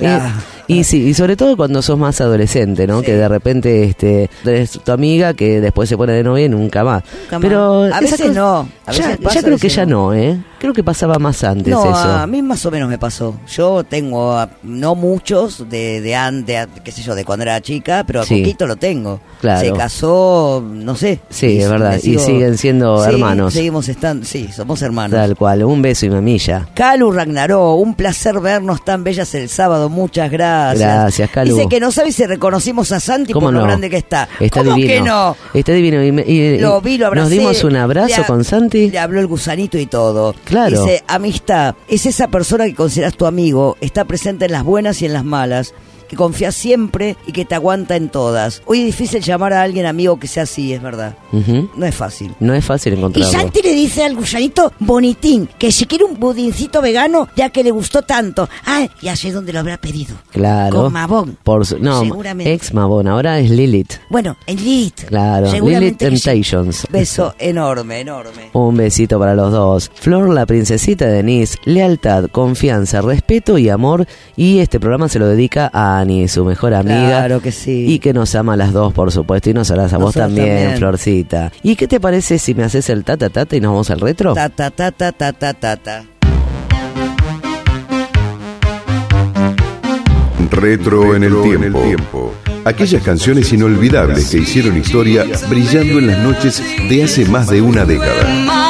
Y sí, y sobre todo cuando sos más adolescente, ¿no? Sí. Que de repente tenés tu amiga que después se pone de novia y nunca más. Pero a veces no. A veces ya creo que ya no, ¿eh? Creo que pasaba más antes eso. A mí más o menos me pasó. Yo tengo no muchos de antes, qué sé yo, de cuando era chica, pero a poquito lo tengo. Claro. Se casó, no sé. Sí, es verdad. Y siguen siendo hermanos. Seguimos estando, sí, somos hermanos. Tal cual. Un beso y mamilla. Calu Ragnaró, un placer vernos tan bellas el sábado. Muchas gracias. Gracias, Calu. Dice que no sabe si reconocimos a Santi por lo grande que está. Está ¿Cómo divino. que no? Está divino. Lo vi, lo abracé. Nos dimos un abrazo con Santi. Le habló el gusanito y todo. Claro. Dice, amistad, es esa persona que consideras tu amigo, está presente en las buenas y en las malas, que confía siempre y que te aguanta en todas. Hoy es difícil llamar a alguien amigo que sea así, es verdad. No es fácil. No es fácil encontrarlo. Y Santi le dice al gusanito bonitín que si quiere un budincito vegano, ya que le gustó tanto. Ya sé dónde lo habrá pedido. Claro. Con Mabón. No, seguramente. Ex Mabón, ahora es Lilith. Bueno, en Lilith. Claro, Lilith Temptations. Sí. Beso enorme, enorme. Un besito para los dos. Flor, la princesita de Denise, lealtad, confianza, respeto y amor. Y este programa se lo dedica a Ani, su mejor amiga. Claro que sí. Y que nos ama a las dos, por supuesto. Y nos harás a vos también, Florcita. ¿Y qué te parece si me haces el tata tata y nos vamos al retro? Tata tata tata tata. Retro en el tiempo. Aquellas canciones inolvidables que hicieron historia brillando en las noches de hace más de una década.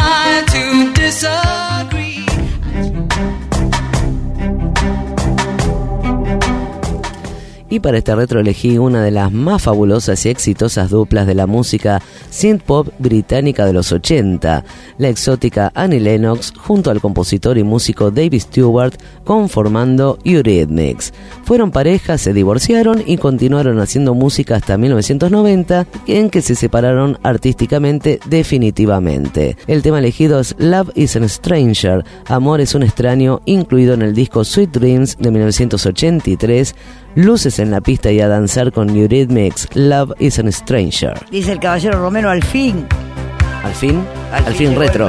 Y para este retro elegí una de las más fabulosas y exitosas duplas de la música synth-pop británica de los 80, la exótica Annie Lennox junto al compositor y músico David Stewart conformando Eurythmics. Fueron pareja, se divorciaron y continuaron haciendo música hasta 1990, en que se separaron artísticamente definitivamente. El tema elegido es Love is a Stranger, Amor es un extraño, incluido en el disco Sweet Dreams de 1983, Luces en la pista y a danzar con Eurythmics, Love is a Stranger. Dice el caballero Romero, al fin. ¿Al fin? Al fin retro.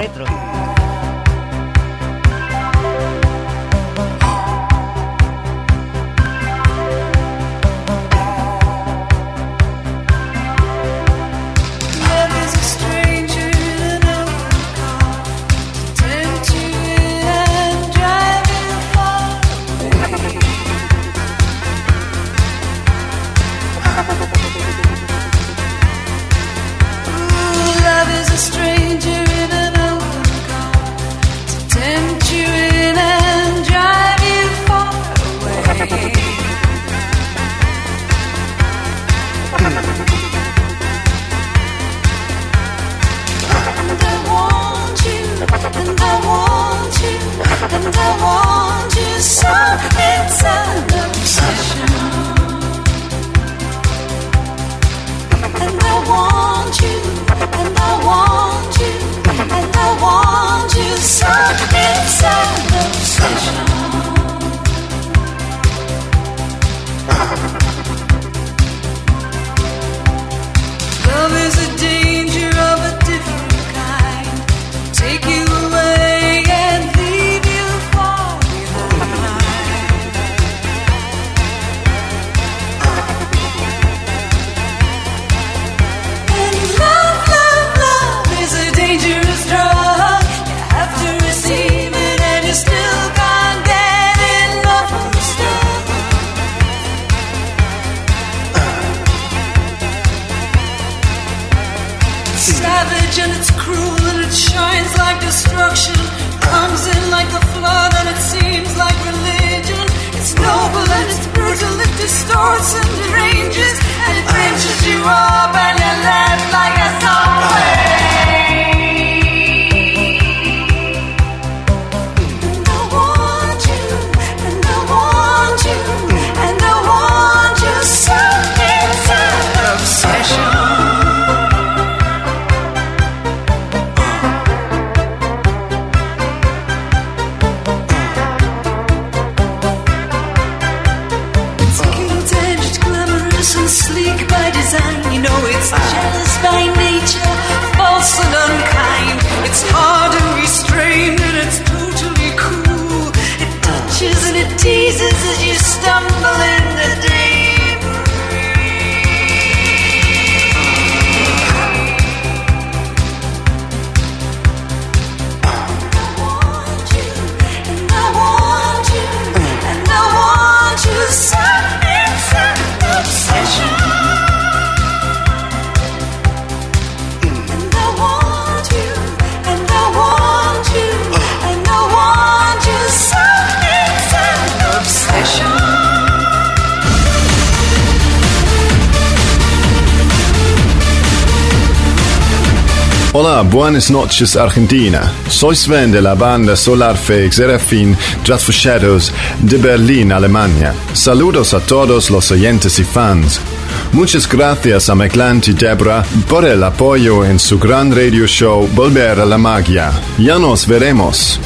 And I want you, and I want you. savage and it's cruel and it shines like destruction. Comes in like the flood and it seems like religion. It's noble and it's brutal, it distorts and deranges, and it wrenches you up and you're left like a zombie. Sleek by design, you know it's jealous by nature, false and unkind. It's hard and restrained and it's totally cool. It touches and it teases as you stumble in the Hola, buenas noches Argentina. Soy Sven de la banda Solar Fakes Serafin Just for Shadows de Berlín, Alemania. Saludos a todos los oyentes y fans. Muchas gracias a Meclant y Debra por el apoyo en su gran radio show Volver a la Magia. Ya nos veremos.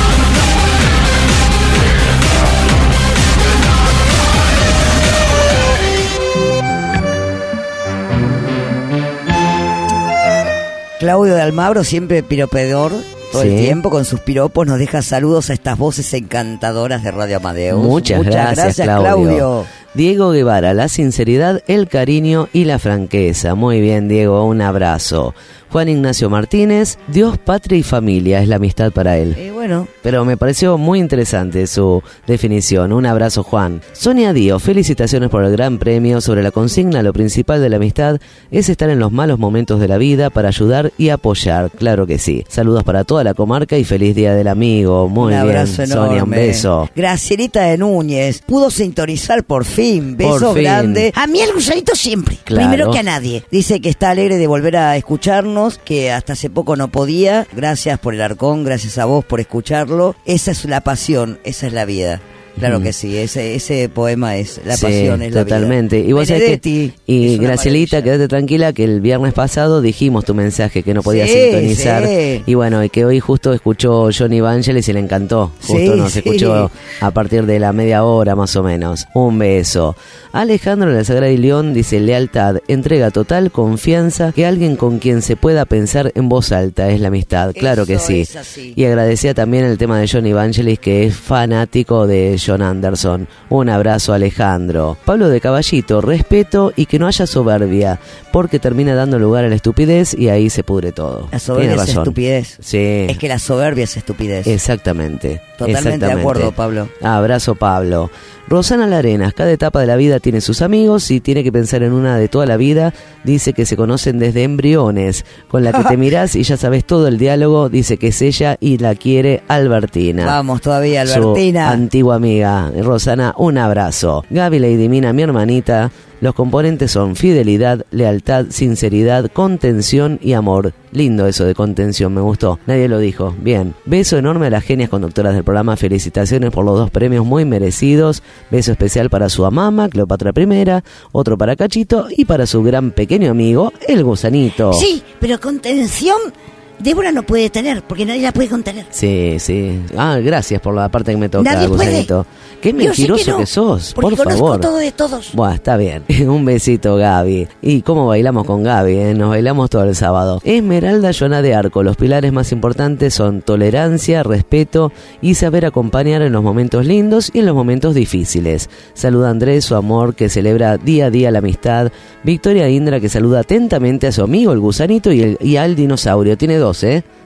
Claudio de Almagro, siempre piropedor, todo el tiempo con sus piropos, nos deja saludos a estas voces encantadoras de Radio Amadeus. Muchas gracias, Claudio. Diego Guevara, la sinceridad, el cariño y la franqueza. Muy bien, Diego, un abrazo. Juan Ignacio Martínez, Dios, patria y familia es la amistad para él. Bueno. Pero me pareció muy interesante su definición. Un abrazo, Juan. Sonia Dío, felicitaciones por el gran premio. Sobre la consigna, lo principal de la amistad es estar en los malos momentos de la vida para ayudar y apoyar. Claro que sí. Saludos para toda la comarca y feliz Día del Amigo. Muy bien, abrazo enorme. Sonia, un beso. Gracielita de Núñez, pudo sintonizar por fin. Beso grande. A mí el gusanito siempre, Claro. primero que a nadie. Dice que está alegre de volver a escucharnos, que hasta hace poco no podía. Gracias por el Arcón, gracias a vos por escucharlo. Esa es la pasión, esa es la vida. Claro que sí, ese poema es la pasión, es la totalmente. vida. Y vos sabés que, y es una Gracielita, maravilla. quédate tranquila que el viernes pasado dijimos tu mensaje que no podía Sí, sintonizar. sí. Y bueno, y que hoy justo escuchó Johnny Vangelis y le encantó. Justo Sí, nos sí. escuchó a partir de la media hora más o menos. Un beso. Alejandro de la Sagrada y León dice: lealtad, entrega total, confianza, que alguien con quien se pueda pensar en voz alta es la amistad. Claro que sí. es así. Y agradecía también el tema de Johnny Vangelis, que es fanático de John Anderson. Un abrazo, Alejandro. Pablo de Caballito, respeto y que no haya soberbia, porque termina dando lugar a la estupidez y ahí se pudre todo. La soberbia Tiene es razón. estupidez. Sí. Es que la soberbia es estupidez. Exactamente. Totalmente de acuerdo, Pablo. Abrazo, Pablo. Rosana Larenas, cada etapa de la vida tiene sus amigos y tiene que pensar en una de toda la vida. Dice que se conocen desde embriones, con la que te mirás y ya sabes todo el diálogo. Dice que es ella y la quiere Albertina. Vamos todavía, Su Albertina. antigua amiga. Rosana, un abrazo. Gaby Lady Mina, mi hermanita. Los componentes son fidelidad, lealtad, sinceridad, contención y amor. Lindo eso de contención, me gustó. Nadie lo dijo. Bien. Beso enorme a las genias conductoras del programa. Felicitaciones por los 2 premios muy merecidos. Beso especial para su amama, Cleopatra I, otro para Cachito y para su gran pequeño amigo, el Gusanito. Sí, pero contención Débora no puede tener, porque nadie la puede contener. Sí, sí. Ah, gracias por la parte que me toca, Nadie puede. Gusanito. Qué Yo sé mentiroso no, que sos, porque por conozco favor. todo de todos. Bueno, está bien. Un besito, Gaby. ¿Y cómo bailamos con Gaby? Nos bailamos todo el sábado. Esmeralda Joana de Arco. Los pilares más importantes son tolerancia, respeto y saber acompañar en los momentos lindos y en los momentos difíciles. Saluda a Andrés, su amor, que celebra día a día la amistad. Victoria Indra, que saluda atentamente a su amigo, el Gusanito, y al dinosaurio. Tiene 2, ¿eh?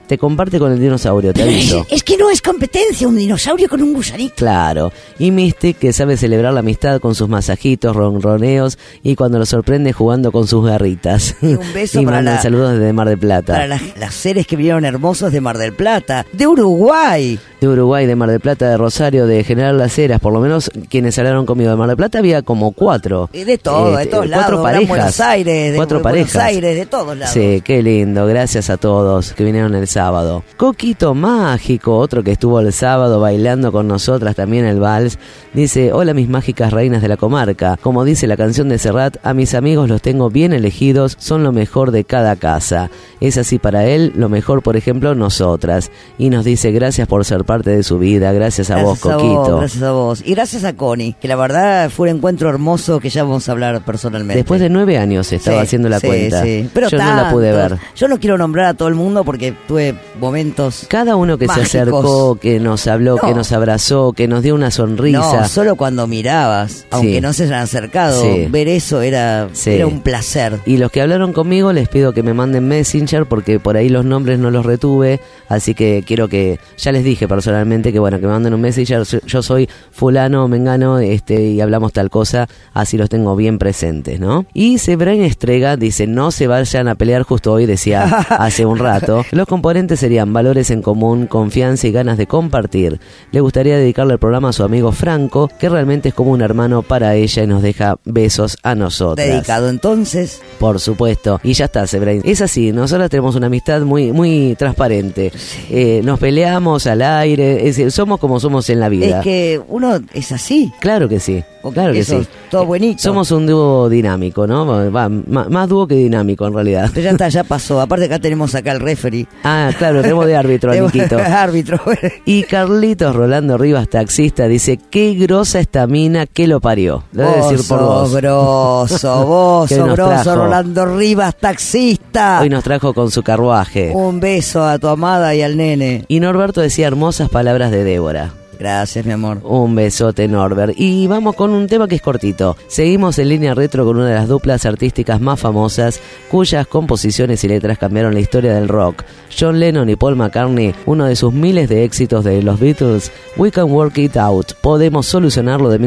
te comparte con el dinosaurio, te aviso. Es que no es competencia un dinosaurio con un gusanito. Claro. Y Mystic, que sabe celebrar la amistad con sus masajitos, ronroneos y cuando lo sorprende jugando con sus garritas. Y un beso y para mandan saludos desde Mar del Plata. Para las seres que vinieron hermosos de Mar del Plata, de Uruguay. De Uruguay, de Mar del Plata, de Rosario, de General Las Heras, por lo menos quienes hablaron conmigo de Mar del Plata había como 4. De todo, de todos lados. 4 parejas. Buenos Aires, de 4 Buenos parejas. Aires, de todos lados. Sí, qué lindo, gracias a todos que vinieron el sábado. Coquito Mágico, otro que estuvo el sábado bailando con nosotras también el vals, dice: hola mis mágicas reinas de la comarca, como dice la canción de Serrat, a mis amigos los tengo bien elegidos, son lo mejor de cada casa. Es así para él, lo mejor por ejemplo nosotras. Y nos dice: gracias por ser parte de su vida, gracias a vos, Coquito. Gracias a vos. Y gracias a Connie, que la verdad fue un encuentro hermoso que ya vamos a hablar personalmente. Después de 9 años estaba haciendo la cuenta. Sí. Pero yo no la pude ver. Yo no quiero nombrar a todo el mundo porque tuve momentos cada uno que mágicos. Se acercó, que nos habló, que nos abrazó, que nos dio una sonrisa. No, solo cuando mirabas, aunque no se hayan acercado, ver eso era un placer. Y los que hablaron conmigo les pido que me manden Messenger porque por ahí los nombres no los retuve, así que quiero que, ya les dije personalmente que bueno, que me manden un Messenger, yo soy fulano, mengano, y hablamos tal cosa, así los tengo bien presentes, ¿no? Y Sebrain Estrega dice: no se vayan a pelear justo hoy, decía hace un rato. Los componentes serían valores en común, confianza y ganas de compartir. Le gustaría dedicarle el programa a su amigo Franco, que realmente es como un hermano para ella y nos deja besos a nosotras. Dedicado entonces. Por supuesto. Y ya está, Sebrain. Es así, nosotros tenemos una amistad muy, muy transparente. Nos peleamos al aire, es decir, somos como somos en la vida. Es que uno es así. Claro que sí. Claro que eso, sí. Todo bonito. Somos un dúo dinámico, ¿no? Más dúo que dinámico en realidad. Pero ya está, ya pasó. Aparte acá tenemos acá el referee. Ah, claro, tenemos de árbitro a Niquito. Árbitro. Y Carlitos Rolando Rivas, taxista, dice: qué grosa esta mina que lo parió. Lo debe decir por vos. Vos sos grosso, Rolando Rivas, taxista. Hoy nos trajo con su carruaje. Un beso a tu amada y al nene. Y Norberto decía hermosas palabras de Débora. Gracias, mi amor. Un besote, Norbert. Y vamos con un tema que es cortito. Seguimos en línea retro con una de las duplas artísticas más famosas, cuyas composiciones y letras cambiaron la historia del rock. John Lennon y Paul McCartney, uno de sus miles de éxitos de los Beatles, We Can Work It Out, Podemos Solucionarlo, de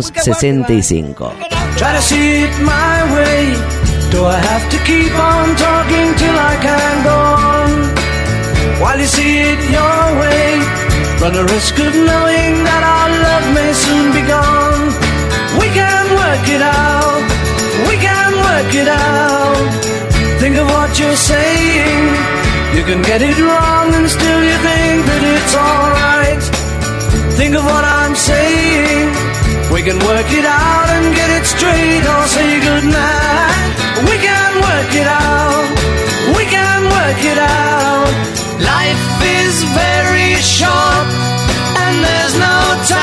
1965. Try to see it my way. Do I have to keep on talking till I can go on? While you see it your way, run the risk of knowing that our love may soon be gone. We can work it out. We can work it out. Think of what you're saying. You can get it wrong and still you think that it's alright. Think of what I'm saying. We can work it out and get it straight or say goodnight. We can work it out. We can work it out. Life is very short and there's no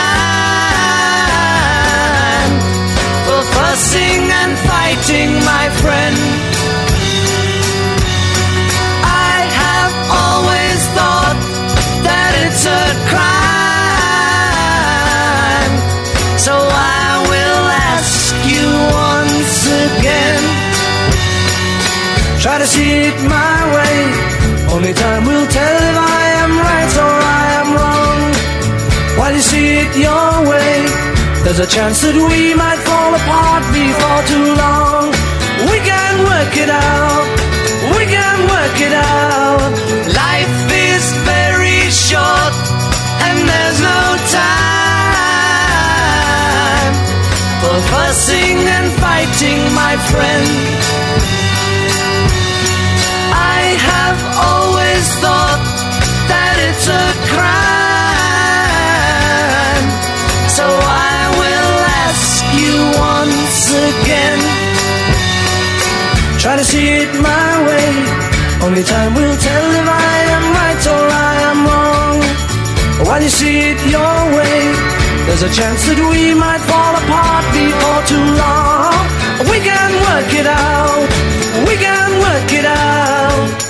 time for fussing and fighting, my friend. I have always thought that it's a crime, so I will ask you once again. Try to see it my way. Only time will tell if I am right or I am wrong. While you see it your way, there's a chance that we might fall apart before too long. We can work it out. We can work it out. Life is very short and there's no time for fussing and fighting, my friend. I have always thought that it's a crime, so I will ask you once again. Try to see it my way. Only time will tell if I am right or I am wrong. While you see it your way, there's a chance that we might fall apart before too long. We can work it out. We can work it out.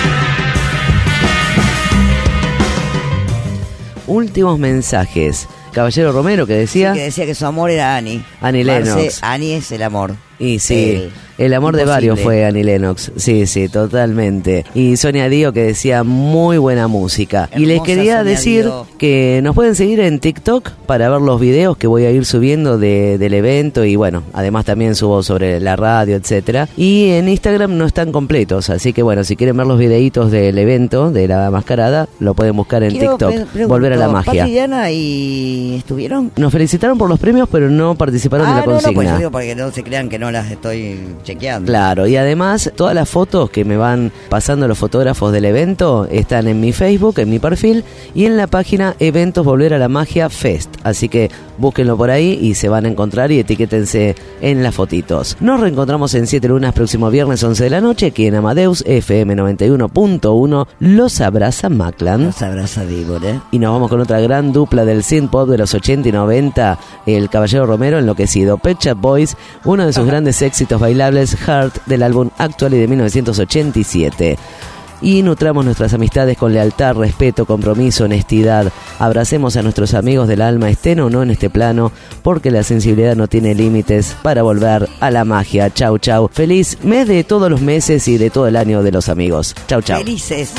Últimos mensajes. Caballero Romero, que decía... Sí, que decía que su amor era Annie. Annie Lennox. Annie es el amor. Y sí, el amor de varios fue Annie Lennox. Sí, totalmente. Y Sonia Dio, que decía muy buena música. Hermosa. Y les quería Sonia decir Dio. Que nos pueden seguir en TikTok para ver los videos que voy a ir subiendo del evento. Y bueno, además también subo sobre la radio, etcétera. Y en Instagram no están completos. Así que bueno, si quieren ver los videitos del evento, de la mascarada, lo pueden buscar en TikTok. Volver a la magia. ¿Pati y Diana y estuvieron? Nos felicitaron por los premios, pero no participaron de la consigna. No, pues yo digo porque no se crean que no las estoy chequeando. Claro, y además todas las fotos que me van pasando los fotógrafos del evento están en mi Facebook, en mi perfil y en la página Eventos Volver a la Magia Fest. Así que búsquenlo por ahí y se van a encontrar y etiquétense en las fotitos. Nos reencontramos en 7 lunas próximo viernes 11 de la noche aquí en Amadeus FM 91.1. Los abraza Maclan. Los abraza Víbora. Y nos vamos con otra gran dupla del synth pop de los 80 y 90, el Caballero Romero enloquecido, Pet Shop Boys, uno de sus grandes éxitos bailables, Heart, del álbum Actually de 1987. Y nutramos nuestras amistades con lealtad, respeto, compromiso, honestidad. Abracemos a nuestros amigos del alma, estén o no en este plano, porque la sensibilidad no tiene límites, para volver a la magia. Chau, chau. Feliz mes de todos los meses y de todo el año de los amigos. Chau, chau. Felices.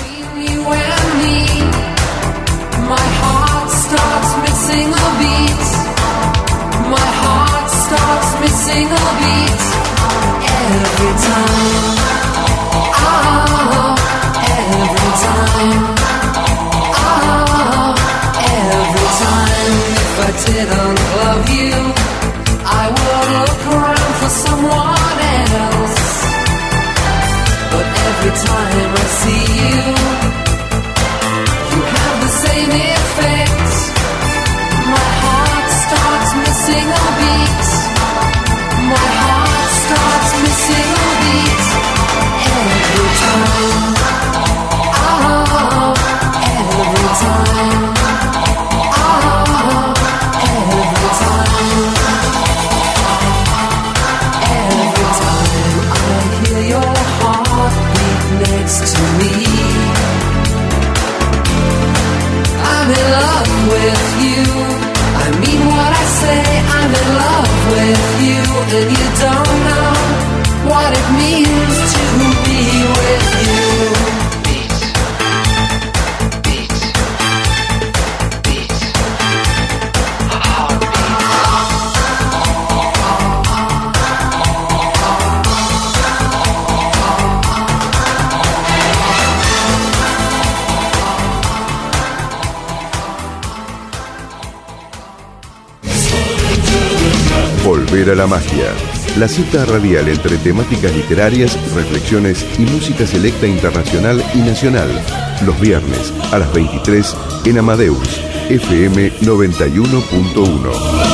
Missing a beat every time. Oh, every time. Oh, every time. If I didn't love you, I would look around for someone else. But every time I see you, you have the same effect. My heart starts missing a beat. My heart starts missing a beat every time. Oh, every time. Oh, every time. Every time I hear your heartbeat next to me, I'm in love with you. I mean what I say, I'm in love with you. And you don't know what it means to be with you. Volver a la magia. La cita radial entre temáticas literarias, reflexiones y música selecta internacional y nacional. Los viernes a las 23 en Amadeus FM 91.1.